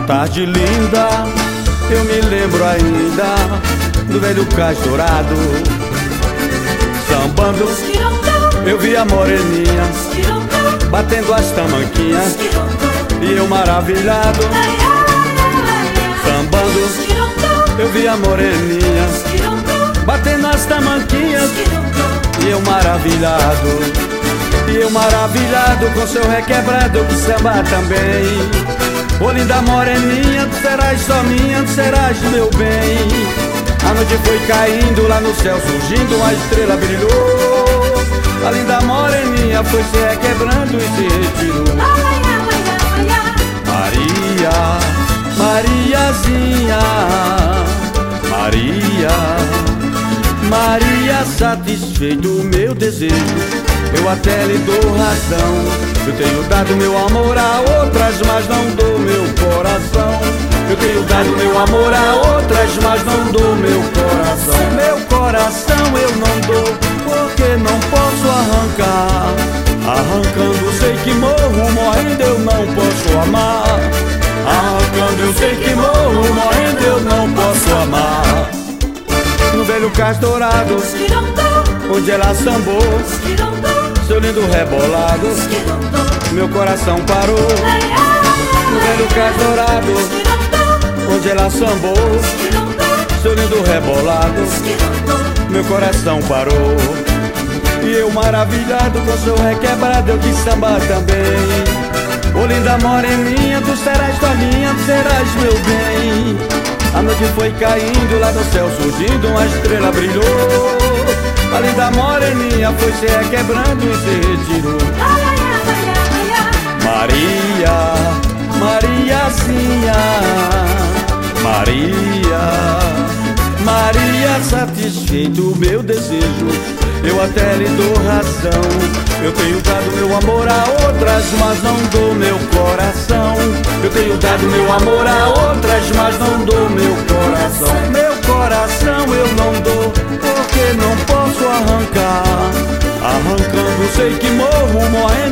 tarde linda, eu me lembro ainda do velho cais dourado. Sambando, eu vi a moreninha batendo as tamanquinhas e eu maravilhado. Sambando, eu vi a moreninha batendo as tamanquinhas e eu maravilhado. E eu maravilhado com seu requebrado que samba também. Ô linda moreninha, tu serás só minha, tu serás meu bem. A noite foi caindo, lá no céu surgindo, uma estrela brilhou. A linda moreninha foi se requebrando e se retirou. Maria, Mariazinha, Maria, Maria, satisfeito o meu desejo, eu até lhe dou razão. Eu tenho dado meu amor a outras, mas não dou meu coração. Eu tenho dado meu amor a outras, mas não dou meu coração. Meu coração eu não dou, porque não posso arrancar. Arrancando sei que morro, morrendo eu não posso amar. Arrancando eu sei que morro, morrendo eu não posso amar. No velho cais dourado, onde ela sambou, seu lindo rebolado, meu coração parou. No velho cais dourado, onde ela sambou, seu lindo rebolado, meu coração parou. E eu maravilhado com seu requebrado, eu quis sambar também. Ô linda moreninha, tu serás tua minha, tu serás meu bem. A noite foi caindo, lá no céu surgindo, uma estrela brilhou. A linda moreninha foi se requebrando e se retirou. Maria, Mariazinha, Maria, Maria, satisfeito o meu desejo, eu até lhe dou razão. Eu tenho dado meu amor a outras, mas não dou meu coração. Eu tenho dado meu amor a outras, mas não dou meu coração. Meu coração eu não dou, porque não posso arrancar. Arrancando sei que morro, morrendo